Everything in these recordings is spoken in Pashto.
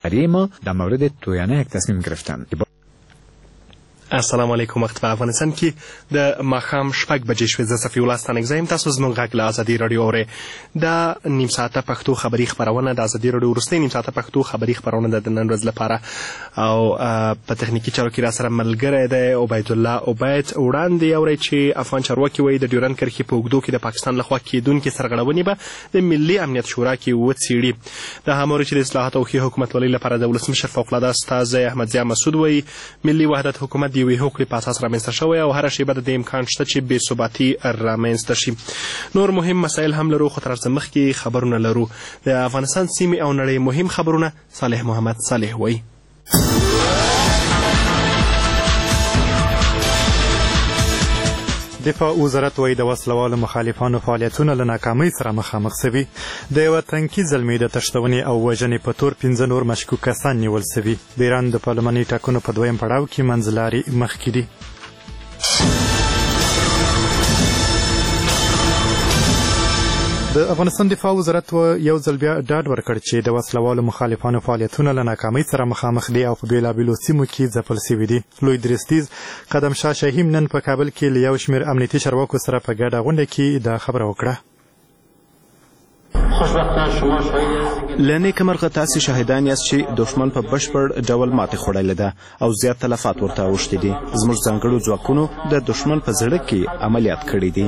ما در مورد تویانه یک تصمیم گرفتن. السلام علیکم. وخت په افغانستان کې د ماښام 6 بجې شوې. زه صفي الله ستانک زه یم. تاسو زموږ غږ له ازادي راډیو اورئ. دا نیم ساعته پښتو خبري خپرونه د ازادي راډیو وروستۍ نیم ساعته پښتو خبري خپرونه د نن ورځ لپاره، او په تخنیکي چارو کې را سره ملګری دی عبید الله عبید. وړاندې اورئ چې افغان چارواکي وایي د ډیورنډ کرښې په اوږدو کې د پاکستان لخوا کېدونکې سرغړونې به د ملي امنیت شورا کې وڅېړي. دا هماوري چې د اصلاحاتو او ښې حکومتولۍ لپاره د ولسمشر فوقالعاده استازی احمدضیاء مسعود وایي ملي وحدت حکومت د یوې هوکړې په اساس رامنځته شوی او هره شیبه د دې امکان شته چې بې ثباتي رامنځته شي. نور مهم مسایل هم لرو، خو تر هر څه مخکې خبرونه لرو. د افغانستان سیمې او نړۍ مهم خبرونه صالح محمد صالح وایي. دفاع وزارت وایي د وسلوالو مخالفانو فعالیتونه له ناکامۍ سره مخامخ سوي. د یوه تنکي زلمي د تښتونې او وژنې په تور 15 نور مشکوک کسان نیول سوي. د ایران د پارلماني ټاکنو په دویم پړاو کې منځلاري مخکې دي. د افغانستان دفاع وزارت یو ځل بیا ډاډ ورکړ چې د وسلوالو مخالفانو فعالیتونه له ناکامۍ سره مخامخ دي او په بېلابېلو سیمو کې ځپل سوي دي. لوی درستیز قدم شاه شهیم نن په کابل کې له یو شمېر امنیتي چارواکو سره په ګډه غونډه کې دا خبره وکړه. له نیکه مرغه تاسې شاهدان یاست چې دښمن په بشپړ ډول ماتې خوړلې ده او زیات تلفات ورته اوښتي دي. زموږ ځانګړو ځواکونو د دښمن په زړه کې عملیات کړي دي.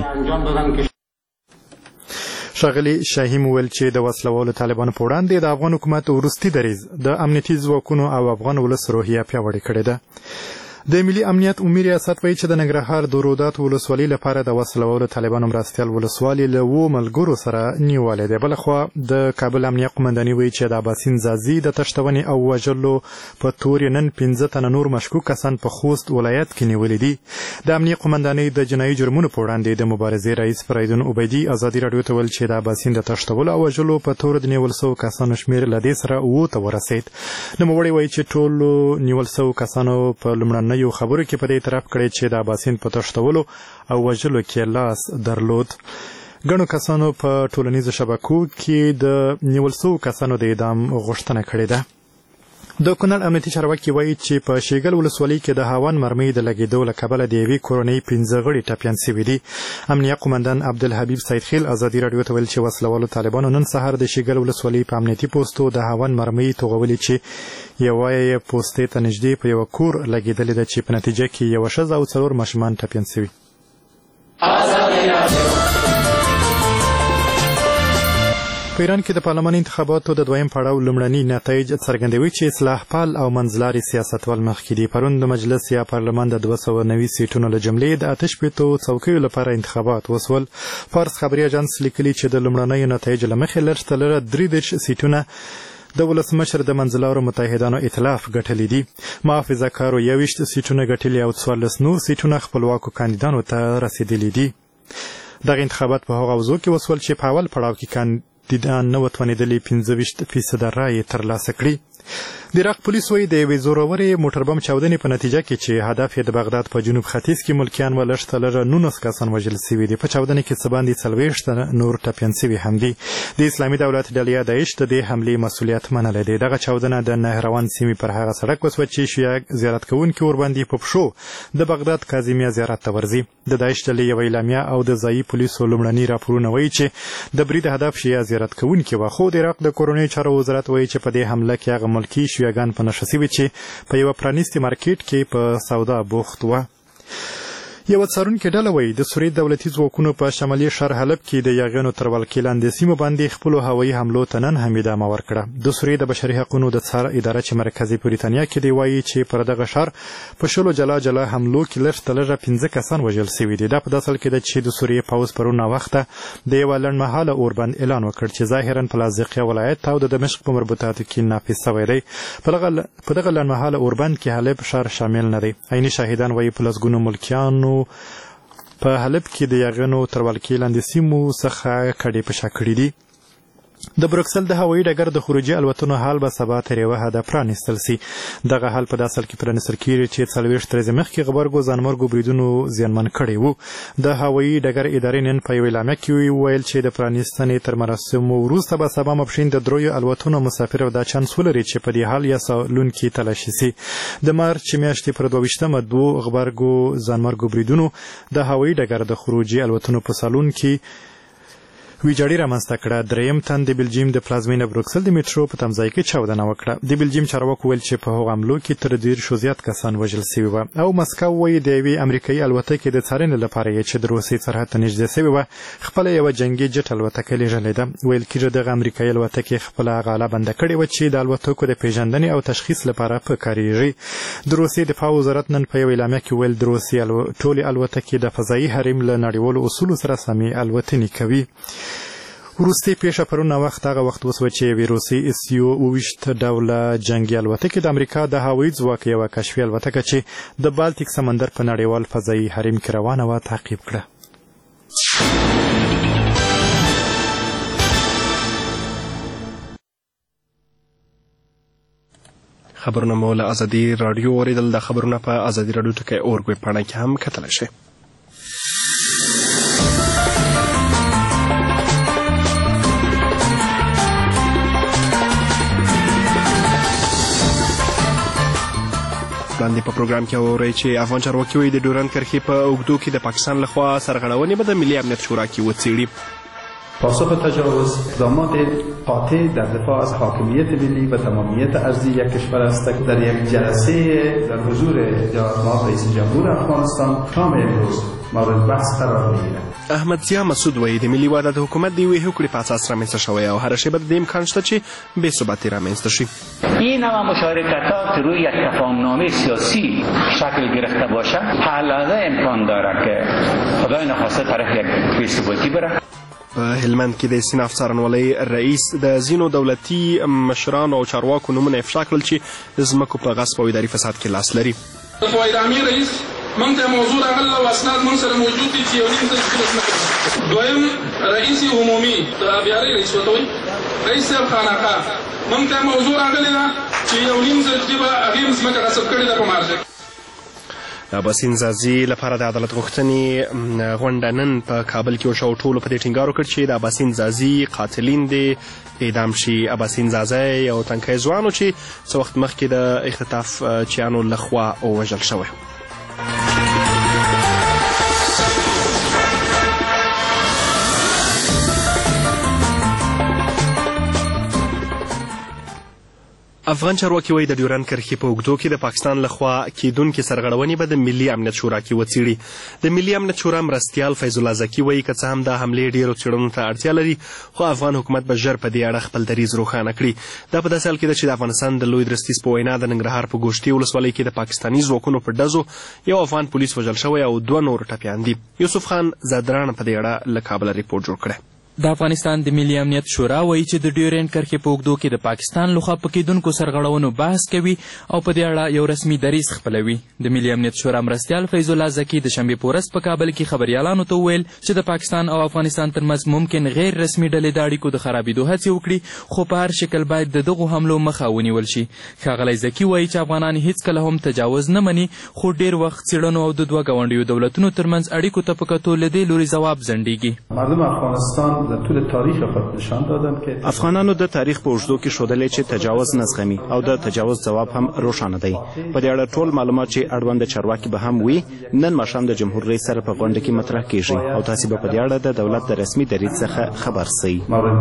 ښاغلي شاهیم وویل چې د وسلوالو طالبانو په وړاندې د افغان حکومت وروستي دریځ د امنیتي ځواکونو او افغان ولس روحیه پیاوړې کړې ده. د ملي امنیت عمومي ریاست وایي چې د ننګرهار د رودات ولسوالۍ لپاره د وسلوالو طالبانو مرستیال ولسوالي له 2 ملګرو سره نیولې ده. بلخوا د کابل امنیه قومنداني وایي چې د عباسین زازي د تښتونې او وژلو په تور نن 15 تنه نور مشکوک کسان په خوست ولایت کې نیولې دي. د امنیه قومندانۍ د جنایي جرمونو په وړاندې د مبارزې رئیس فریدون عبیدي ازادي راډیو ته ویل چې د عباسین د تښتولو او وژلو په تور د نیول شوو کسانو شمېر له دې سره 2 ته ورسېد. نوموړی وایي چې ټولو نیول شوو کسانو په لومړنیو خبرو کې په دې اعتراف کړی چې د عباسین په تښتولو او وژلو کې لاس درلود. ګڼو کسانو په ټولنیزو شبکو کې د نیول شوو کسانو د اعدام غوښتنه کړې ده. د کونړ امنیتي چارواکي وایي چې په شیګل ولسوالۍ کې د هاون مرمۍ د لګېدو له کبله د یوې کورنۍ 15 غړي ټپیان سوي دي. امنیه قومندان عبدالحبیب سیدخیل ازادي راډیو ته ویل چې وسلوالو طالبانو نن سهار د شیګل ولسوالۍ په امنیتي پوستو د هاون مرمۍ توغولې چې یوه یې پوستې ته نږدې په یوه کور لګېدلې ده چې په نتیجه کې یوه ښځه او 4 ماشومان ټپیان سوي. په ایران کې د پارلماني انتخاباتو د دویم پړاو لومړني نتایج څرګندوي چې اصلاح پال او منځلاري سیاستوال مخکې دي. پرون د مجلس یا پارلمان د 290 سیټونو له جملې د 88 څوکیو لپاره انتخابات وسول. فارس خبري اژانس لیکلي چې د لومړنیو نتایجو له مخې لږ تر لږه 33 سیټونه د ولسمشر د منځلارو متحدانو ائتلاف ګټلي دي. محافظه کارو 21 سیټونه ګټلي او 14 نور سیټونه خپلواکو کاندیدانو ته رسیدلي دي. دغه انتخابات په هغه اوضاع کې وسول چې په اول پړاو کې کاندیدان نه وتوانېدلي 25% رایې ترلاسه کړي. د عراق پولیس وایي د یوې زورورې موټر بم چاودنې په نتیجه کې چې هدف یې د بغداد په جنوب ختیځ کې ملکیان و لږ تر لږه 19 کسان وژل سوي دي. په چاودنې کې څه باندې 40 نور ټپیان سوي هم دي. د اسلامي دولت ډلې داعش د دې حملې مسؤلیت منلی دی. دغه چاودنه د نهروان سیمې پر هغه سړک وسوه چې شیعه زیارت کوونکي ورباندې په پښو د بغداد کاظمیه زیارت ته ورځي. د داعش ډلې یوه اعلامیه او د ځایي پولیسو لومړني راپورونه وایي چې د برید هدف شیعه زیارت کوونکي وه. خو د عراق د کورنیو چارو وزارت وایي چې په دې حمله کې هغه ملکي شیعهګان په نښه سوي چې په یوه پرانیستي مارکیټ کې په سودا بوخت وه. یوه څارونکې ډله وایي د سوریې دولتي ځواکونو په شمالي ښار حلب کې د یاغیانو تر ولکې لاندې سیمو باندې خپلو هوایي حملو ته نن هم ادامه ورکړه. د سوریې د بشري حقونو د څار اداره چې مرکزي بریتانیا کې دی وایي چې پر دغه ښار په 10 جلا جلا حملو کې لږ تر لږه 15 کسان وژل سوي دي. دا په داسې حال کې ده چې د سوریې پوځ پرون ناوخته د یوه لنډمهاله اوربند اعلان وکړ چې ظاهرا په لاذقیه ولایت او د دمشق په مربوطاتو کې نافذ شوی دی. په دغه لنډمهاله اوربند کې حلب ښار شامل نه دی. عیني شاهدان وایي په لسګونو ملکیانو په حلب کې د یاغیانو تر ولکې لاندې سیمو څخه کډې په شا کړي دي. د بروکسل د هوایي ډګر د خروجي الوتنو حال به سبا تر یوه حده پرانیستل سي. دغه حال په داسې حال کې پرانیستل کېږي چې 40 ورځې مخکې غبرګو ځانمرګو بریدونو زیانمن کړی و. د هوایي ډګر ادارې نن په یوه اعلامیه کې وویل چې د پرانیستنې تر مراسمو وروسته به سبا ماپښین د دریو الوتنو مسافر دا چانس ولري چې په دې حال یا سالون کې تلاشي سي. د مارچ میاشتې پر 22مه دوو غبرګو ځانمرګو بریدونو د هوایي ډګر د خروجي الوتنو په سالون کې ویجاړي رامنځته کړه. دریم تن د بلجیم د پلازمینه بروکسل د میټرو په تمځای کې چاودنه وکړه. د بلجیم چارواکو ویل چې په هغو حملو کې تر 10 زیات کسان وژل سوي وه. او مسکو وایي د یوې امریکایي الوتکې د څارنې لپاره یې چې د روسیې سرحد ته نږدې سوې وه خپله یوه جنګي جټ الوتکه لیږلې ده. ویل کېږي دغه امریکایي الوتکې خپله غاله بنده کړې وه چې د الوتکو د پیژندنې او تشخیص لپاره پکارېږي. د روسیې دفاع وزارت نن په یوه اعلامیه کې ویل د روسیې ټولې الوتکې د فضایي حریم له نړیوالو اصولو سره سمې الوتنې کوي. وروستۍ پیښه پرون وخت هغه وخت وسوه چې یوې روسي SU 28 ډوله جنګي الوتکې د امریکا د هوایي ځواک یوه کشفي الوتکه چې د بالتیک سمندر په نړیوال فضایي حریم کې روانه وه تعقیب کړه. خبرونه مو له ازادي راډیو اوریدل. د خبرونه په ازادي راډیو ټکی اورګ ویبپاڼه کې هم کتلی شئ. وړاندې په پروګرام کې اورئ چې افغان چارواکي وایي د ډیورنډ کرښې په اوږدو کې د پاکستان لخوا سرغړونې به د ملي امنیت شورا کې وڅېړي. پاسخ تجاوز اقدامات قاطع در دفاع از حاکمیت ملی و تمامیت ارضی یک کشور است که در یک جلسه در حضور جناب رئیس جمهور افغانستان شام امروز مورد بحث قرار می‌گیرد. احمد ضیا مسعود وایي د ملي وحدت حکومت د یوې هوکړې په اساس رامنځته شوی او هره شیبه د دې امکان شته چې بېثباتي رامنځته شي. این نوع مشارکتات روی یک تفاهمنامه سیاسی شکل گرفته باشد حالاده امکان دارد که خدای نخواسته طرف یک بېثباتی بره. په هلمند کې د استیناف څارنوالۍ رئیس د ځینو دولتي مشرانو او چارواکو نومونه افشا کړل چې د ځمکو په غصب او اداري فساد کې لاس لري. فوایدامي رئیس موږ ته موضوع راغله او اسناد موږ سره موجود دي چې یو نیم ځل ځمکه. دویم رئیس عمومي د ابیارۍ رئیس ورته وایي رئیس صاحب خانقاه موږ ته موضوع راغلې ده چې یو نیم ځل چې به هغې ځمکه غصب کړې ده په مارجه. د اباسین ځاځي لپاره د عدالت غوښتنې غونډه نن په کابل کې وشوه. ټولو په دې ټینګار وکړ چې د اباسین ځاځي قاتلین دې اعدام شي. اباسین ځاځی یو تنکی ځوان و چې څه وخت مخکې د اختطاف چیانو لخوا ووژل شوی. افغان چارواکي وایي د ډیورنډ کرښې په اوږدو کې د پاکستان لخوا کیدونکې سرغړونې به د ملي امنیت شورا کې وڅېړي. د ملي امنیت شورا مرستیال فیض الله زکي وایي که څه هم دا حملې ډېرو څېړنو ته اړتیا لري خو افغان حکومت به ژر په دې اړه خپل دریځ روښانه کړي. دا په داسې حال کې ده چې د افغانستان د لوی درستیز په وینا د ننګرهار په ګوشتي ولسوالۍ کې د پاکستاني ځواکونو په ډزو یو افغان پولیس وژل شوی او 2 نور ټپیان دي. یوسف خان زادران په دې اړه له کابله ریپورټ جوړ کړی. د افغانستان د ملي امنیت شورا وایي چې د ډیورنډ کرښې په اوږدو کې د پاکستان لخوا په کیدونکو سرغړونو بحث کوي او په دې اړه یو رسمي دریځ خپلوي. د ملي امنیت شورا مرستیال فیض الله زکي د شنبې په ورځ په کابل کې خبریالانو ته وویل چې د پاکستان او افغانستان ترمنځ ممکن غیر رسمي ډلې د اړیکو د خرابېدو هڅې وکړي خو په هر شکل باید د دغو حملو مخه ونیول شي. ښاغلی زکي وایي چې افغانان هیڅکله هم تجاوز نه مني خو ډېر وخت څېړنو او د دوه ګاونډیو دولتونو ترمنځ اړیکو ته په کتو له دې لوري ځواب ځنډېږي. مردم افغانستان در طول تاریخ افغانانو د تاریخ په اوږدو کې ښودلی چې تجاوز نه زغمي او د تجاوز ځواب هم روښانه دی. په دې اړه ټول معلومات چې اړوند چارواکي به هم وي نن ماښام د جمهور رئیس سره په غونډه کې مطرح کیږي او تاسې به په دې اړه د دولت د رسمي دریځ څخه خبر سئ.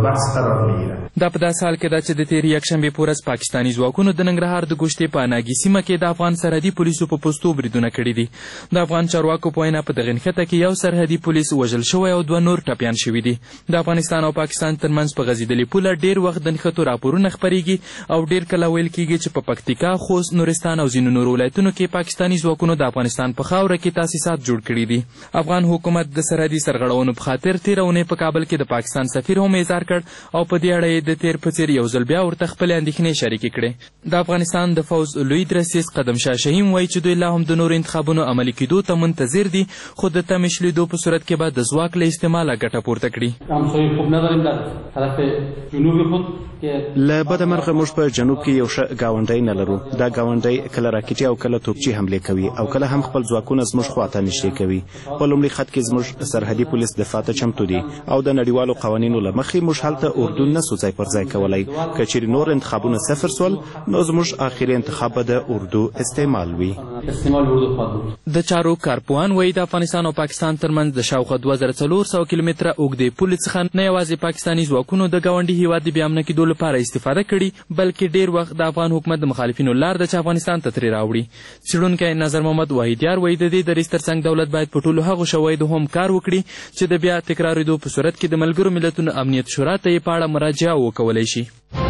دا په داسې حال کې ده چې د تېرې یکشنبې په ورځ پاکستاني ځواکونو د ننګرهار د ګوشتې په اناګي سیمه کې د افغان سرحدي پولیسو په پوستو بریدونه کړي دي. د افغان چارواکو په وینا په دغه نښته کې یو سرحدي پولیس وژل شوی او 2 نور ټپیان شوي دي. د افغانستان او پاکستان ترمنځ په غځېدلې پوله ډېر وخت د نښتو راپورونه خپرېږي او ډېر کله ویل کېږي چې په پکتیکا، خوست، نورستان او ځینو نورو ولایتونو کې پاکستاني ځواکونو د افغانستان په خاوره کې تاسیسات جوړ کړي دي. افغان حکومت د سرحدي سرغړونو په خاطر تېره اونۍ په کابل کې د پاکستان سفیر هم اظهار کړ او په دې اړه یې د تېر په څېر یو ځل بیا ورته خپلې اندېښنې شریکې کړې. د افغانستان د فوز لوی درستیز قدم شاه شهیم وایي چې دوی لا هم د نورو انتخابونو عملي کېدو ته منتظر دي خو د تمې شلیدو په صورت کې به د ځواک له استعماله ګټه پورته کړي. همسایه خوب نداریم در طرف جنوب خود. له بده مرغه موږ په جنوب کې یو ښه ګاونډی نه لرو. دا ګاونډی کله راکټي او کله توپچي حملې کوي او کله هم خپل ځواکونه زموږ خواته نږدې کوي. په لومړي خط کې زموږ سرحدي پولیس دفاع ته چمتو دي او د نړیوالو قوانینو له مخې موږ هلته اردو نسو ځای پر ځای کولی. که چیرې نور انتخابونه صفر سول نو زموږ آخري انتخاب به د اردو استعمال وي. د چارو کارپوهان وایي د افغانستان او پاکستان ترمنځ د شاوخوا 2400 کیلومتره اوږدې پولې څخه نه یوازې پاکستاني ځواکونو د ګاونډي هیواد د بیا امنه کېدو لپاره استفاده کړي بلکې ډیر وخت د افغان حکومت د مخالفینو لار ده چې افغانستان ته ترې راوړي. څېړونکی نظر محمد واحدیار وایي د دې دریځ ترڅنګ دولت باید په ټولو هغو شواهدو هم کار وکړي چې د بیا تکرارېدو په صورت کې د ملګرو ملتونو امنیت شورا ته یې په اړه مراجعه وکولی شي.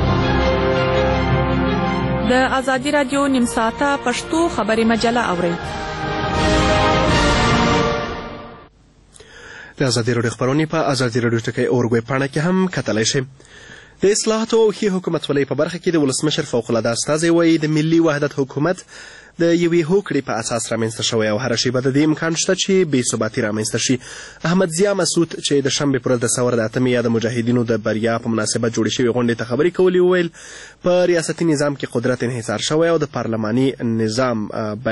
د ازادي راډیو نیم ساعته پښتو خبري مجله اورئ. د ازادي راډیو خبرونه په ازادي راډیو ټکی اورګوي پاڼه کې هم کتلی شئ. د اصلاحاتو او ښې حکومتولۍ په برخه کې د ولسمشر فوق العاده استازی وایي د ملي وحدت حکومت د یوې هوکړې په اساس رامنځته شوی او هره شیبه د دې امکان شته چې بې ثباتي رامنځته شي. احمد ضیا مسعود چې د شنبې پر ورځ د ثور د 8 یا د مجاهدینو د بریا په مناسبت جوړې شوې غونډې ته خبرې کولې وویل په ریاستي نظام کې قدرت انحصار شوی او د پارلماني نظام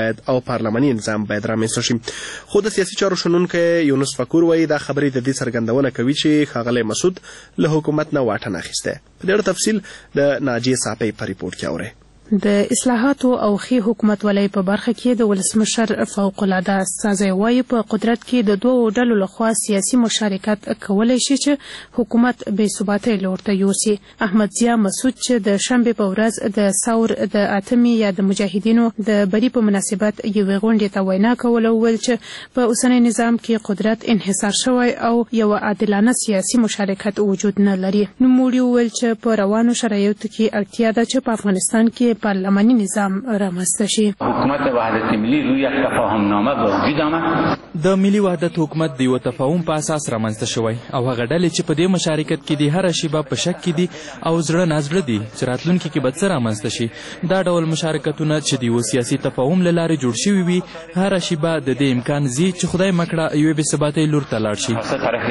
باید رامنځته شي. خو د سیاسي چارو شنونکی یونس فکور وایي دا خبرې د دې څرګندونه کوي چې ښاغلی مسعود له حکومت نه واټن اخیستی. په ډېر تفصیل د ناجیې صافۍ په ریپورټ کې اورئ. د اصلاحاتو او ښې حکومتولۍ په برخه کې د ولسمشر فوق العاده استازی وایي په قدرت کې د دوو ډلو لخوا سیاسي مشارکت کولی شي چې حکومت بې ثباتۍ لور ته یوسي. احمد ضیا مسعود چې د شنبې په ورځ د ثور د 8 یا د مجاهدینو د بری په مناسبت یوې غونډې ته وینا کوله وویل چې په اوسنی نظام کې قدرت انحصار شوی او یو عادلانه سیاسي مشارکت وجود نه لري. نوموړي وویل چې په روانو شرایطو کې اړتیا ده چې په افغانستان کې پارلمانی نظام رامنځته شي. حکومت وحدت ملی روی یک تفاهم نامه به وجود آمد. د ملي وحدت حکومت د یو تفاهم په اساس رامنځته شوی او هغه ډلې چې په دې مشارکت کې دي هره شیبه په شک کې دي او زړه نازړه دي چې راتلونکي کې به څه رامنځته شي. دا ډول مشارکتونه چې د یو سیاسي تفاهم له لارې جوړ شوي وي هره شیبه د دې امکان زی چې خدای مکړه یوې بې ثباتۍ لور ته لاړ شي.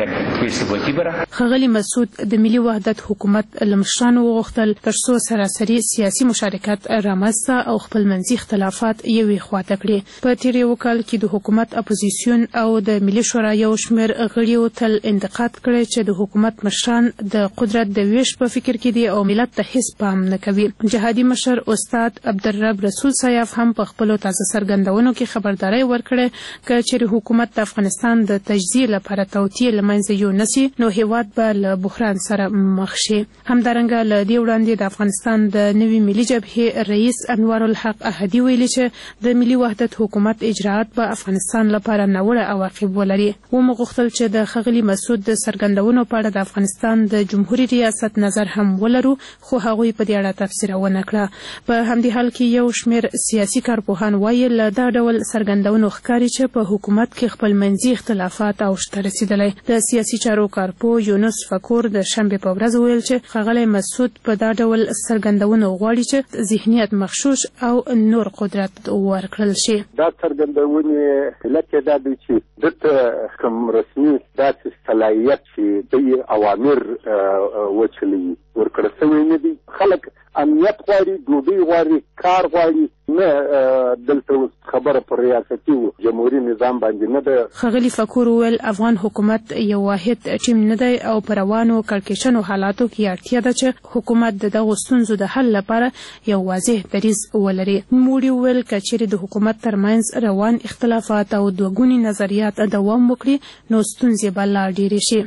ښاغلي مسعود د ملي وحدت حکومت له مشرانو وغوښتل تر څو سراسري سیاسي مشارکت رامنځته او خپلمنځي اختلافات یوې خواته کړي. په تېر یو کال کې د حکومت اپوزیسیون او د ملي شورا یو شمېر غړیو تل انتقاد کړی چې د حکومت مشران د قدرت د ویش په فکر کې دي او ملت ته هیڅ پام نه کوي. جهادي مشر استاد عبدالرب رسول سیاف هم په خپلو تازه څرګندونو کې خبرداری ورکړې که چېرې حکومت د افغانستان د تجزیې لپاره توطیې له منځه یونسي نو هیواد به له بحران سره مخ شي. همدارنګه له دې وړاندې د افغانستان د نوې ملي جبهې رئیس انوار الحق احدي ویلي چې د ملي وحدت حکومت اجراعات به افغانستان لپاره ناوړه عواقب ولري. ومغوښتل چې د ښاغلي مسعود د څرګندونو په اړه د افغانستان د جمهوري ریاست نظر هم ولرو خو هغوی په دې اړه تبصره ونه کړه. په همدې حال کې یو شمېر سیاسي کارپوهان وایي له دا ډول څرګندونو ښکاري چې په حکومت کې خپلمنځي اختلافات اوج ته رسېدلی. د سیاسي چارو کارپوه یونس فکور د شنبې په ورځ ویل چې ښاغلی مسعود په دا ډول څرګندونو غواړي چې ذهنیت مغشوش او نور قدرت ورکړل شي. دا څرګندونې علت یې دا دی چې دته کوم رسمي داسې صلاحیت چې د اوامر وچلي ورکړل شوی نه دي. خلک امنیت غواړي، ډوډۍ غواړي، کار غواړي، نه دلته خبره پر ریاستي جمهوري نظام باندې نه ده. ښاغلي فکور وویل افغان حکومت یو واحد ټیم نه دی او په روانو کړکېچنو حالاتو کې اړتیا ده چې حکومت د دغو ستونزو د حل لپاره یو واضح دریځ ولري. نوموړي وویل که چیرې د حکومت ترمنځ روان اختلافات او دوه ګوني نظریات دوام وکړي نو ستونزې به لا ډېرې شي.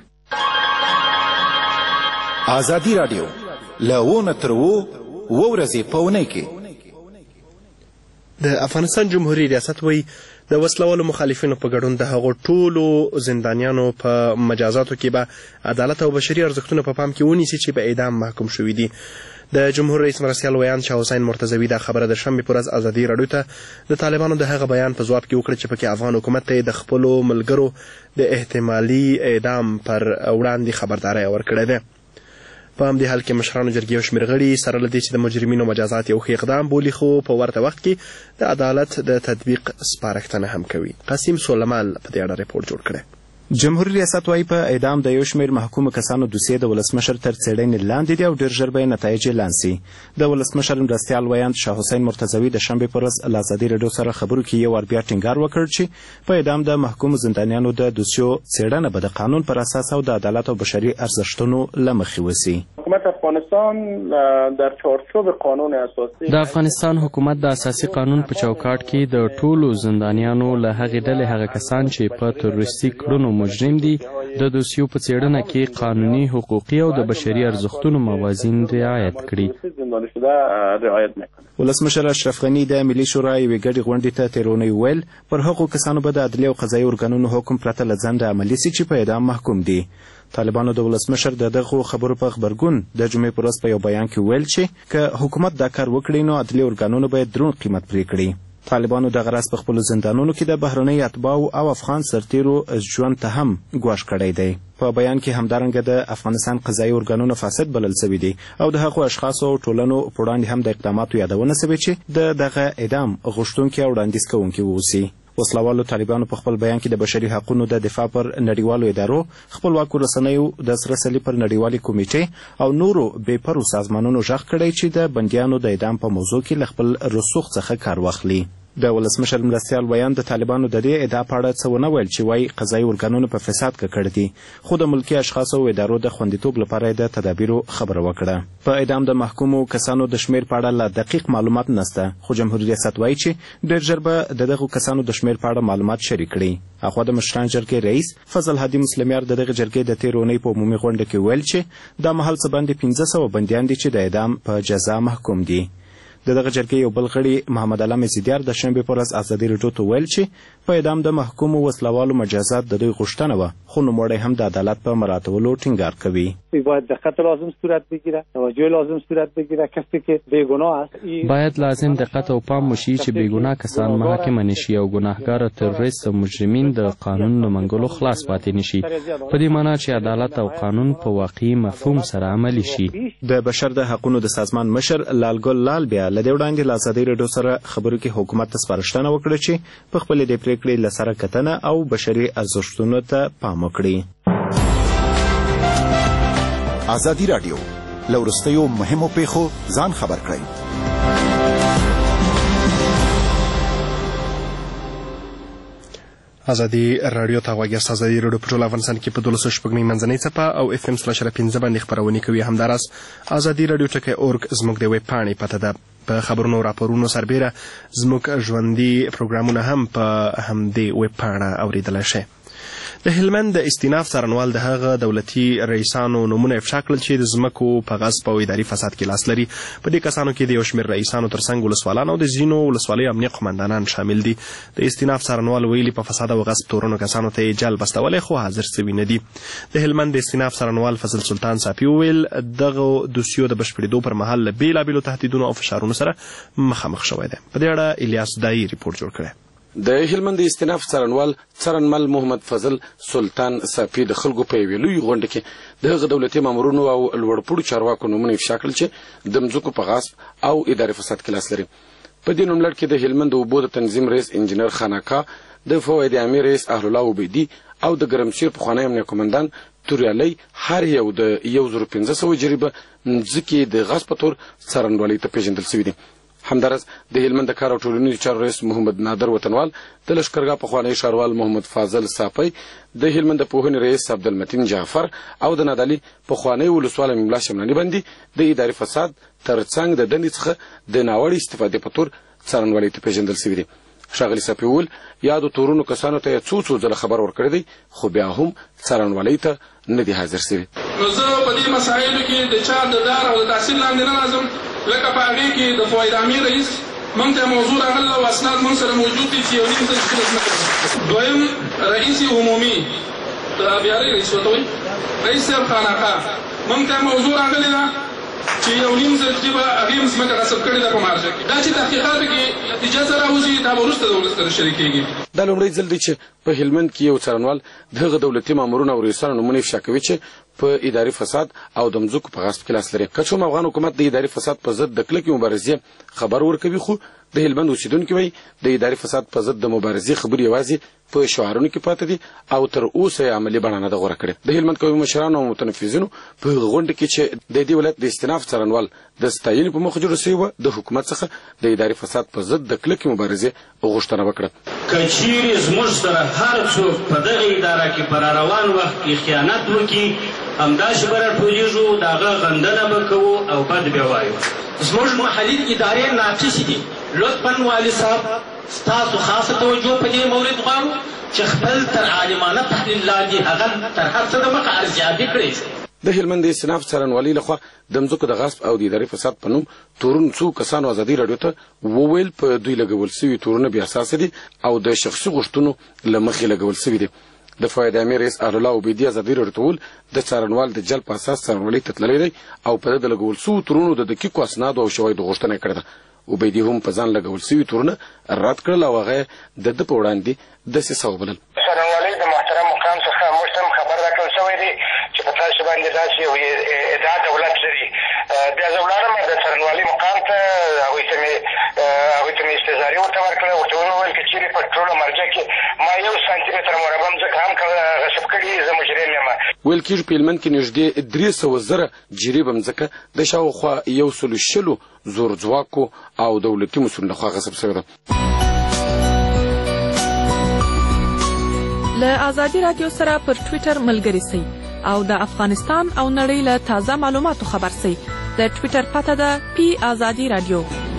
ازادي راډیو له ونه تر ورځې په اونۍ کې د افغانستان جمهوري ریاست وایي د وسلوالو مخالفینو په ګډون د هغو ټولو زندانیانو په مجازاتو کې به عدالت او بشري ارزښتونه په پام کې ونیسي چې په اعدام محکوم شوي دي. د جمهور رئیس مرستیال ویان شاه حسین مرتضوي دا خبره د شنبې پر ورځ ازادي راډیو ته د طالبانو د هغه بیان په ځواب کې وکړه چې پکې افغان حکومت ته د خپلو ملګرو د احتمالي اعدام پر وړاندې خبرداری ورکړې ده. په همدې حال کې مشرانو جرګې او شمېر غړي سره له دې چې د مجرمینو مجازات یو ښه اقدام بولي خو په ورته وخت کې د عدالت د تطبیق سپارښتنه هم کوي. قاسم سولمال په دې اړه ریپورټ جوړ کړی. جمهوریت ریاست وايي په اعدام د یو شمېر محکومو کسانو دوسیې د ولسمشر تر څېړنې لاندې دي او ډېر ژر به یې نتایج اعلان سي. د ولسمشر مرستیال ویاند شاه حسین مرتضوي د شنبې په ورځ له ازادي راډیو سره خبرو کې یو وار بیا ټینګار وکړ چې په اعدام د محکومو زندانیانو د دوسیو څېړنه به د قانون پر اساس او د عدالت او بشري ارزښتونو له مخې وسي. حکومت افغانستان در چارچوب قانون اساسی د افغانستان حکومت د اساسي قانون په چوکاټ کې د ټولو زندانیانو له هغې ډلې هغه کسان چې په تروریستي کړنو مجرم دي د دوسیو په څېړنه کې قانوني، حقوقي او د بشري ارزښتونو موازین رعایت کړي. ولسمشر اشرف غني د ملي شورا یوې ګډې غونډې ته تېر اونۍ ویل پر هغو کسانو به د عدلي او قضایي ارګانونو حکم پرته له ځنډه عملي سي چې په اعدام محکوم دي. طالبانو د ولسمشر د دغو خبرو په غبرګون د جمعې په ورځ په یو بیان کې ویل چې که حکومت دا کار وکړي نو عدلي ارګانونو باید دروند قیمت پرې کړي. طالبانو دغه راز په خپلو زندانونو کې د بهرنۍ اتباعو او افغان سرتیرو ژوند ته هم ګواښ کړی دی. په بیان کې همدارنګه د افغانستان قضایي ارګانونه فاسد بلل سوي دي او د هغو اشخاصو او ټولنو په وړاندې هم د اقداماتو یادونه سوې چې د دغه اعدام غوښتونکي او وړاندیز کوونکي واوسي. وسلوالو طالبانو په خپل بیان کې د بشري حقونو د دفاع پر نړیوالو ادارو، خپلواکو رسنیو، د سره صلیب پر نړیوالې کمیټې او نورو بې پرو سازمانونو غږ کړی چې د بندیانو د اعدام په موضوع کې له خپل رسوخ څخه کار واخلي. د ولسمشر مرستیال ویاند د طالبانو د دې ادعا په اړه څه ونه ویل چې وایي قضایي ارګانونه په فساد ککړ دي، خو د ملکي اشخاصو او ادارو د خوندیتوب لپاره یې د تدابیرو خبره وکړه. په اعدام د محکومو کسانو د شمېر په اړه لا دقیق معلومات نشته، خو جمهوریت ریاست وایي چې ډېر ژر به د دغو کسانو د شمېر په اړه معلومات شریک کړي. اخوا د مشران جرګې رئیس فضل هادي مسلمیار د دغه جرګې د تېرې اونۍ په عمومي غونډه کې ویل چې دا مهال څه باندې 1500 بندیان دي چې د اعدام په جزا محکوم دي. د دغه جرګې یو بل غړي محمد علام زیدیار د شنبې په ورځ ازادي راډیو ته ویل چې په اعدام د محکومو وسلوالو مجازات د دوی غوښتنه وه، خو نوموړی هم د عدالت په مراعاتولو ټینګار کوي. باید دقت لازم صورت بگیره، توجه لازم صورت بگیره. کسی که بیگناه است باید لازم دقت او پام وشي چې بیگناه کسان محاکمه نشي او ګناهګار تروریست او مجرمین د قانون له منګولو خلاص پاتې نشي، په دې معنی چې عدالت او قانون په واقعي مفهوم سره عملي شي. د بشر د حقونو د سازمان مشر لالګل لال بیا له دې وړاندې له ازادي راډیو سره خبرو کې حکومت ته سپارښتنه وکړه چې په خپلې دې پرېکړې له سره کتنه او بشري ارزښتونو ته پام وکړي. ازادي راډیو له وروستیو مهمو پیښو ځان خبر کړئ. ازادي راډیو ته غوږ یاست. ازادي راډیو په ټول افغانستان کې په 12 منځنۍ څپه او اف ام /15 باندې خپرونې کوي. همداراز ازادي راډیو ټکی.org زموږ د ویب پاڼې پته ده. په خبرونو او راپورونو سربیره زموږ ژوندي پروګرامونه هم په همدې ویب پاڼه اوریدلی شئ. د هلمند د استیناف څارنوال د هغه دولتي رئیسانو نومونه افشا کړل چې د ځمکو په غصب او اداري فساد کې لاس لري. په دې کسانو کې د یو شمېر رئیسانو ترڅنګ ولسوالان او د ځینو ولسوالیو امنیه قمندانان شامل دي. د استیناف څارنوال ویلي په فساد او غصب تورنو کسانو ته یې جلب استولی، خو حاضر سوي نه دي. د هلمند د استیناف څارنوال فضل سلطان صافي وویل دغه دوسیو د بشپړېدو پر مهال له بېلابېلو تهدیدونو او فشارونو سره مخامخ شوی دی. په دې اړه الیاس دایي ریپورټ جوړ کړی. د هلمند استیناف څارنمل محمد فضل سلطان صافي د خلکو په یوې لویې غونډه کې د هغه دولتي مامورینو او لوړپوړو چارواکو نومونه افشا کړل چې د مځکو په غصب او اداري فساد کې لاس لري. په دې نوملړ کې د هلمند د اوبو د تنظیم رئیس انجینر خاناکا، د فوایدې عامې رئیس اهل الله عبیدي او د ګرمسیر پخوانی امنیه قمندان توریالی هر یو د 1500 جریبه مځکې د غصب په تور څارنوالۍ ته پیژندل شوي دي. همدارس د هلمند د کار او ټولنیزو چارو رئیس محمد نادر وطنوال، د لښکرګاه پخوانی ښاروال محمد فاضل صافی، د هلمند د پوهنې رئیس عبدالمتین جعفر او د نادعلي پخوانی ولسوال ملا شمناني باندې د اداري فساد ترڅنګ د دندې څخه د ناوړه استفادې په تور څارنوالۍ ته پیژندل شوي دي. ښاغلي صافي وویل یادو تورونو کسانو ته یې څو ځله خبر ورکړی دی، خو بیا هم څارنوالۍ ته نه دي حاضر شوي. نو زه په دې مسایلو کې د چا د دار او د تحصیل لاندې نه راځم، لکه په هغې کې د فواید عامې رئیس موږ ته موضوع راغله او اسناد موږ سره موجود دي چې یو نیم ځل تشکیل نه کړي. دویم رئیس عمومي د ابیارۍ رئیس ورته وایي رئیس صاحب خاناقاه موږ ته موضوع راغلې ده چې یو نیم ځل چې به هغې ځمکه غصب کړې ده په مارجه کې. دا چې تحقیقاتو کې نتیجه څه راوځي دا به وروسته د ولس سره شریکېږي. دا لومړی ځل دی چې په هلمند کې یو څارنوال د هغه دولتي مامورونو او رئیسانو نومونه افشا کوي چې په اداري فساد او د مځکو په غصب کې لاس لري. که څوم افغان حکومت د اداري فساد په ضد د کلکې مبارزې خبر ورکوي، خو د هلمند اوسیدونکي وایي د اداري فساد په ضد د مبارزې خبرې یوازې په شعارونو کې پاتې دي او تر اوسه یې عملي بڼه نه ده غوره کړې. د هلمند قومي مشرانو او متنفذینو په هغه غونډه کې چې د دې ولایت د استیناف څارنوال د ستاینې په موخه جوړه شوې وه د حکومت څخه د اداري فساد په ضد د کلکې مبارزې غوښتنه وکړه. که چیرې زموږ سره هر څوک په دغه اداره کې په راروان وخت کې خیانت وکړي همداسې به راټولېږو د هغه غندنه به کوو او بد به وایو. زموږ محلي ادارې ناقصې دي. لطفا والي صاحب ستاسو خاصه توجه په دې مورد غواړو چې خپل تر عالمانه تحلیل لاندې هغه تر هر څه دمخه ارزیابي کړئ. د هلمند د استیناف څارنوالۍ لخوا د مځکو د غصب او د اداري فساد په نوم تورن څو کسانو ازادي راډیو ته وویل په دوی لګول سوي تورونه بې اساسه دي او د شخصي غوښتنو له مخې لګول سوي دي. د فایده امیر رئیس الله عبیدي ازادي راډیو ته وویل د څارنوال د جلب په اساس څارنوالۍ ته تللی دی او په ده د لګول سوو تورونو د دقیقو اسنادو او شواهدو غوښتنه یې کړې ده. عبیدي هم په ځان لګول سوي تورونه رد کړل او هغه یې د ده په وړاندې دسیسه وبلل. څارنوالۍ د محترم مقام څخه موږ ته خبر راکړل شوی دی چې په تاسو باندې داسې یو ادعا دولت لري. بیا زه ولاړم د څارنوالۍ مقام ته هغوی ته مې استظهاري ورته ورکړه. ورته ومې وویل که چېرې په ټوله مرجع کې ما 1 سانتي متر مربع مځکه هم غصب کړي زه مجرم یم. ویل کېږي په هلمند کې نږدې 300,000 جریبه مځکه د شاوخوا 120 زورځواکو او دولتي مسؤلینو لخوا غصب شوې ده. له ازادي رادیو سره پر ټویټر ملګري سئ او د افغانستان او نړۍ له تازه معلوماتو خبر سئ. د ټویټر پته ده پی ازادي رادیو.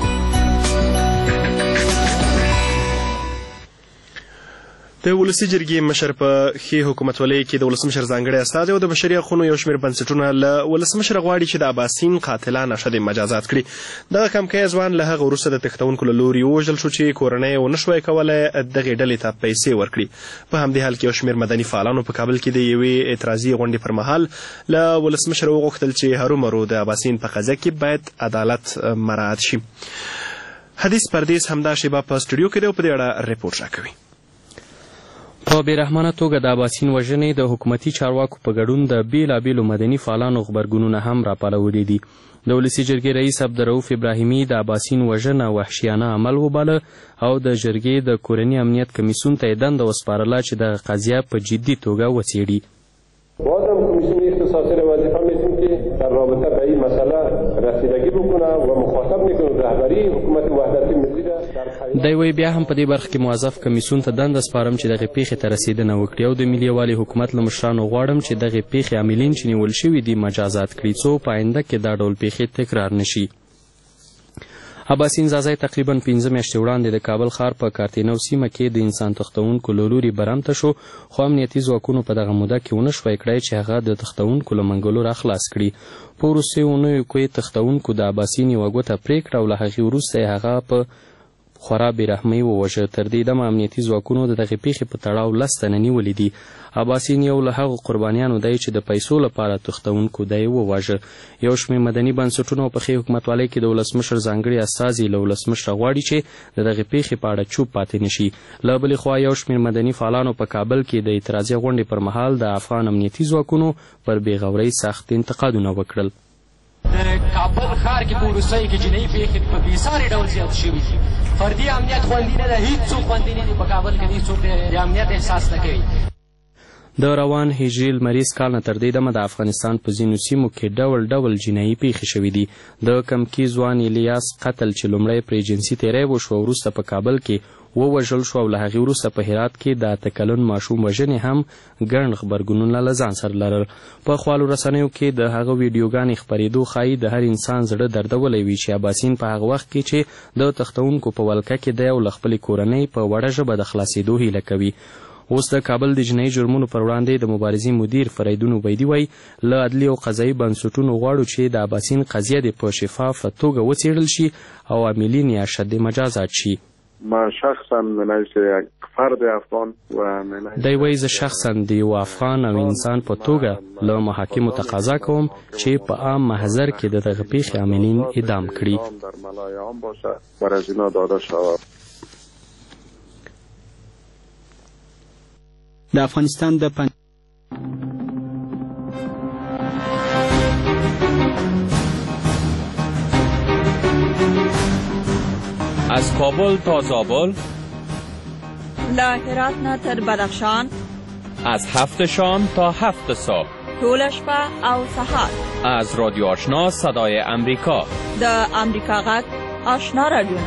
د ولسي جرګې مشر په ښې حکومتولۍ کې د ولسمشر ځانګړی استازی او د بشري حقونو یو شمېر بنسټونه له ولسمشر غواړي چې د اباسین قاتلان اشد مجازات کړي. دغه کمکی ځوان له هغه وروسته د تښتونکو له لوري ووژل شو چې کورنۍ یې ونه شوی کولی دغې ډلې ته پیسې ورکړي. په همدې حال کې یو شمېر مدني فعالانو په کابل کې د یوې اعتراضي غونډې پر مهال له ولسمشر وغوښتل چې هرومرو د اباسین په قضیه کې باید عدالت مراعات شي. حدیث پردیس همدا شیبه په سټوډیو کې دی او په دې اړه ریپورټ راکوي. په بېرحمانه توګه د اباسین وژنې د حکومتي چارواکو په ګډون د بېلابېلو مدني فعالانو غبرګونونه هم راپارولي دي. د ولسي جرګې رئیس عبدالرؤف ابراهیمي د اباسین وژنه وحشیانه عمل وباله او د جرګې د کورني امنیت کمیسیون ته یې دنده وسپارله چې دغه قضیه په جدي توګه وڅېړي. بازم کمیسیون اختصاصی را وظیفه میدیم که در رابطه به این مسئله رسیدگی بکنه و مخاطب میکنه رهبری حکومت وحدتی ملی را دی وایي بیا هم په دې برخه کې موظف کمیسیون ته دنده سپارم چې دغې پیښې ته رسېدنه وکړي او د ملي یووالي حکومت له مشرانو غواړم چې دغې پیښې عاملین چې نیول شوي دي مجازات کړي څو په آینده کې دا ډول پیښې تکرار نشي. اباسین ځاځی تقریبا 15 میاشتې وړاندې د کابل ښار په کارتینو سیمه کې د انسان تښتونکو له لوري برمته شو خو امنیتي ځواکونو په دغه موده کې ونه شوی کړی چې هغه د تښتونکو له منګلو راخلاص کړي. په وروستیو اونیو کې تښتونکو د اباسین یوه ګوته پرې کړه او له هغې وروسته یې هغه په خورا بېرحمۍ ووژه. تر دې دمه امنیتي ځواکونو د دغې پیښې په تړاو 10 تنه نیولي دي. اباسین یو له هغو قربانیانو دی چې د پیسو لپاره تښتونکو دی وواژه. یو شمېر مدني بنسټونه په ښې حکومتوالۍ کې د ولسمشر ځانګړي استازي له ولسمشره غواړي چې د دغې پیښې په اړه چوپ پاتې نشي. له بلې خوا یو شمېر مدني فعالانو په کابل کې د اعتراضي غونډې پر مهال د افغان امنیتي ځواکونو پر بېغورۍ سخت انتقادونه وکړل. د کابل ښار کې په وروستیو کې جنایي پیښې په بېساري ډول زیات شوي دي. فردي امنیت خوندي نه ده، هېڅوک خوندي نه دي په کابل کې، هېڅوک د امنیت احساس نه کوي. د روان هجري لمریز کال نه تر دې دمه د افغانستان په ځینو سیمو کې ډول ډول جنایي پیښې شوي دي. د کمکي ځوان الیاس قتل چې لومړی پرې جنسي تیری وشوه وروسته په کابل کې ووژل شو او له هغې وروسته په هرات کې د 8 کلن ماشوم وژنې هم ګڼ غبرګونونه له ځان سره لرل. په خپلو رسنیو کې د هغه ویډیوګانې خپرېدو ښایي د هر انسان زړه دردولی وي چې اباسین په هغه وخت کې چې د تښتونکو په ولکه کې دی او له خپلې کورنۍ په وړه ژبه د خلاصېدو هیله کوي. اوس د کابل د جنایي جرمونو پر وړاندې د مبارزې مدیر فریدون عبیدي وایي له عدلي او قضایي بنسټونو غواړو چې د اباسین قضیه دې په شفافه توګه وڅېړل شي او عاملین یې اشد مجازات شي. من شخصا من حیث یک فرد افغان و من دی وایي زه شخصا د یو افغان او انسان په توګه له محاکمو تقاضا کوم چې په عام محضر کې د دغه پیښې عاملین اعدام کړي. د افغانستان د از کابل تا زابل، له هرات نه تر بدخشان، از 7 شام تا 7 صبح، ټوله شپه او سهار. از رادیو آشنا صدای امریکا، د امریکا غږ آشنا رادیوونه.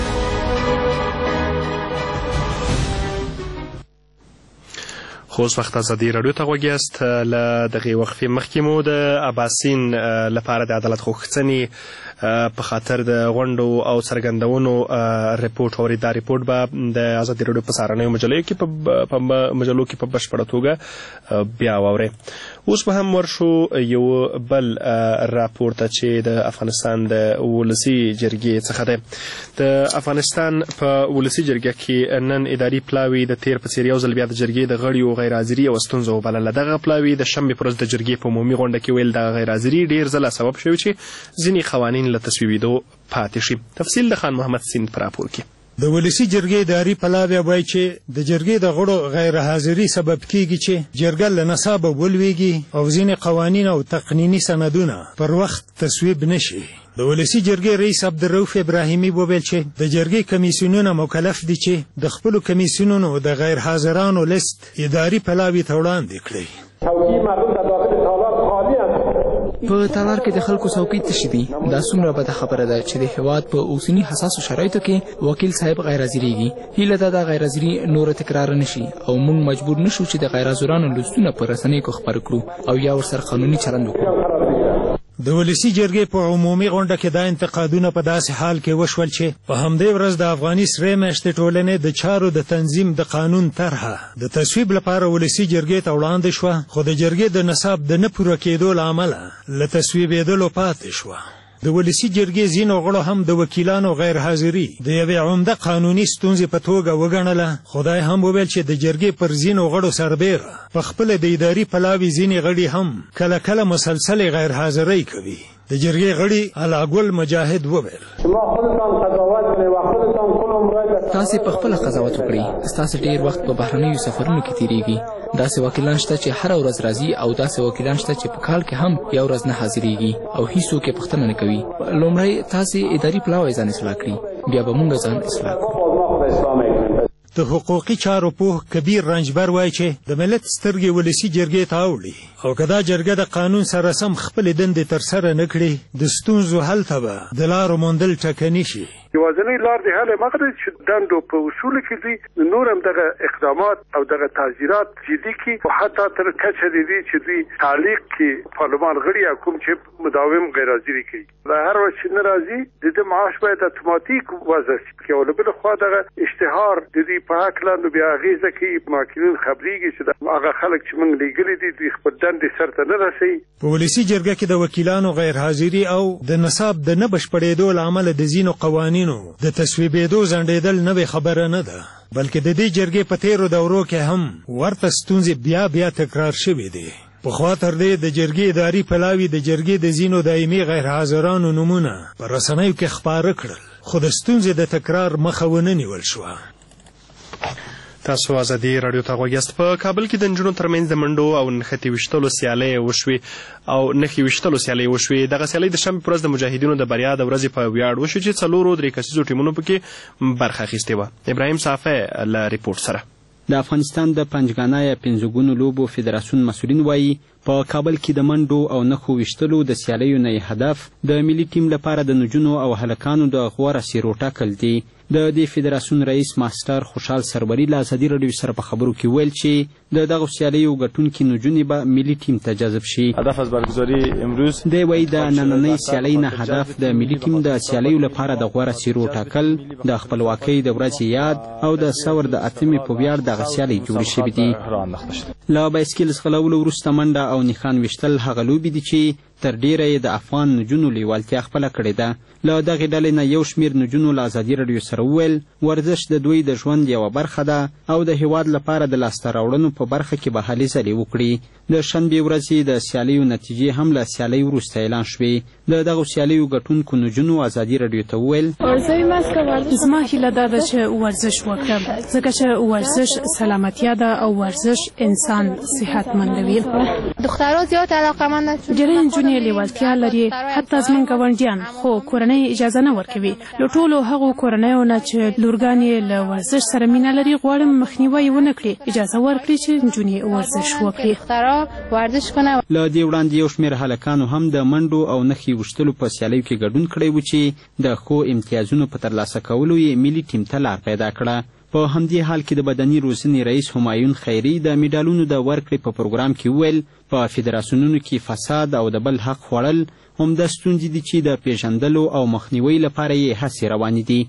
خو اوس وخت ازادي راډیو ته غوږ یاست. له دغې وقفې مخکې مو د اباسین لپاره د عدالت غوښتنې په خاطر د غونډو او څرګندونو ریپورټ اورید. دا ریپورټ به د ازادي راډیو په سهارنیو مجلو کې په بشپړه توګه بیا واورئ. اوس به هم ورشو یو بل راپور ته چې د افغانستان د ولسي جرګې څخه دی. د افغانستان په ولسي جرګه کې نن اداري پلاوي د تیر په څېر یو ځل بیا د جرګې د غړیو غیر حاضري او ستونزه وبلله. دغه پلاوي د شنبې په ورځ د جرګې په عمومي غونډه کې ویل دغه غیر حاضري ډېر ځله سبب شوی چې ځینې قوانین له تصویبېدو پاتې شي. تفصیل د خان محمد سیند په راپور کې. د ولسي جرګې اداري پلاوی وایي چې د جرګې د غړو غیر حاضري سبب کیږي چې جرګه له نصابه ولویږي او ځینې قوانین او تقنیني سندونه پر وخت تصویب نشي. د ولسي جرګې رئیس عبدالرؤف ابراهیمي وویل چې د جرګې کمیسیونونه مکلف دي چې د خپلو کمیسیونونو د غیر حاضرانو لیست اداري پلاوي ته وړاندې کړي. په تالار کې د خلکو څوکۍ تشې دي. دا څومره بده خبره ده چې د هېواد په اوسني حساسو شرایطو کې وکیل صاحب غیر حاضرېږي. هیله ده دا غیر حاضري نوره تکرار نشي او موږ مجبور نشو چې د غیر حاضرانو لیستونه په رسنیو کې خپاره کړو او یا ورسره قانوني چلند وکړو. د ولسي جرګې په عمومي غونډه کې دا انتقادونه په داسې حال کې وشول چې په همدې ورځ د افغاني سرې میاشتې ټولنې د چارو د تنظیم د قانون طرحه د تصویب لپاره ولسي جرګې ته وړاندې شوه، خو د جرګې د نصاب د نه پوره کېدو له امله له تصویبېدلو پاتې شوه. د ولسي جرګې ځینو غړو هم د وکیلانو غیر حاضري د یوې عمده قانوني ستونزې په توګه وګڼله. خدای هم وویل چې د جرګې پر ځینو غړو سربیره په خپله د اداري پلاوي ځینې غړي هم کله کله مسلسلې غیر حاضرۍ کوي. د جرګې غړي علاګل مجاهد وویل تاسې په خپله قضاوت وکړئ. ستاسې ډېر وخت په بهرنیو سفرونو کې تېرېږي. داسې وکیلان شته چې هره ورځ راځي او داسې وکیلان شته چې په کال کې هم یو ورځ نه حاضرېږي او هیڅوک یې پوښتنه نه کوي. لومړی تاسې اداري پلاوی ځان اصلاح کړئ، بیا به موږ ځان اصلاح کړو. د حقوقي چارو پوه کبیر رنجبر وایي چې د ملت سترګې ولسي جرګې ته اوړي او که دا جرګه د قانون سره سم خپلې دندې ترسره نه کړي د ستونزو حل ته به د لارو موندل ټکني شي. یوازینۍ لار د حل هغه دی چې دندو په اصولو کې دوی نور هم دغه اقدامات او دغه تعزیرات جدي کړي او حتی تر کچه دی چې دوی تعلیق کړي پارلمان غړي یا کوم چې مداوم غیر حاضري کوي. له هر وخت چې نه راځي د دې معاش باید اتوماتیک وضع شي او له بل خوا دغه اشتهار د دې په حق لاندې بیا اغېزه کوي. ماکینون خبرېږي چې هغه خلک چې موږ لیږلي دي دوی خپل دندې سرته نه رسوي. په ولسي جرګه کې د وکیلانو غیر حاضري او د نصاب د نه بشپړېدو له امله د ځینو قوانینو د تصویبېدو ځنډېدل نوې خبره نه ده، بلکې د دې جرګې په تېرو دورو کې هم ورته ستونزې بیا تکرار شوې دي. پخوا تر دې د جرګې اداري پلاوي د جرګې د ځینو دایمي غیر حاضرانو نومونه په رسنیو کې خپاره کړل، خو د ستونزې د تکرار مخه ونه نیول شوه. تاسو ازادي راډیو ته غوږ یاست. په کابل کې د نجونو ترمنځ د منډو او نښتې ویشتلو سیالۍ وشوې. دغه سیالۍ د شنبې په ورځ د مجاهدینو د بریا د ورځې په ویاړ وشوې چې 4 کسیزو ټیمونو پکې برخه اخیستې وه. ابراهیم صافی له ریپورټ سره. د افغانستان د پنجګانا یا پنځګونو لوبو فدراسیون مسؤلین وایي په کابل کې د منډو او نښو ویشتلو د سیالیو نه هدف د ملي ټیم لپاره د نجونو او هلکانو د غوره څېرو ټاکل دي. د دې فدراسیون رئیس ماسټر خوشحال سروري له ازادي راډیو سره په خبرو کې ویل چې د دغو سیالیو ګټونکي نجونې به ملي ټیم ته جذب شي. هدف از برگزاری امروز دی وایي د نننۍ سیالۍ نه هدف د ملي ټیم د سیالیو لپاره د غوره څېرو ټاکل، د خپلواکۍ د ورځې یاد او د ثور د 8مې په ویاړ دغه سیالۍ جوړې شوې دي. له بایسکل ځغلولو وروسته منډه او نښان ویشتل هغه لوبې دي چې تر ډیره یې د افغان نجونو لیوالتیا خپله کړې ده. له دغې ډلې نه یو شمېر نجونو له ازادي راډیو سره وویل ورزش د دوی د ژوند یوه برخه ده او د هېواد لپاره د لاسته راوړنو په برخه کې به هلې ځلې وکړي. د شنبې ورځې د سیالیو نتیجې هم له سیالۍ وروسته اعلان شوې. د دغو سیالیو ګټونکو نجونو ازادي راډیو ته وویل زما هیله دا ده چې ورزش وکړم ځکه چې ورزش سلامتیا ده او ورزش انسان صحتمندوي. دخترها زیاد علاقه‌مند جلوی نجونې لوبغاړنې لیوالتیا لري، حتی زموږ ګاونډیان، خو کورنۍ اجازه نه ورکوي. له ټولو هغو کورنیو نه چې لورګانې له ورزش سره مینه لري غواړم مخنیوی ونه کړي، اجازه ورکړي چې نجونې ورزش وکړي. له دې وړاندې یو شمېر هلکانو هم د منډو او نښې ویشتلو په سیالیو کې ګډون کړی و چې د ښو امتیازونو په ترلاسه کولو یې ملي ټیم ته لار پیدا کړه. په همدې حال کې د بدني روزنې رئیس همایون خیري د میډالونو د ورکړې په پروګرام کې وویل په فدراسیونونو کې فساد او د بل حق خوړل عمده ستونزې دي چې د پیژندلو او مخنیوي لپاره یې هڅې روانې دي.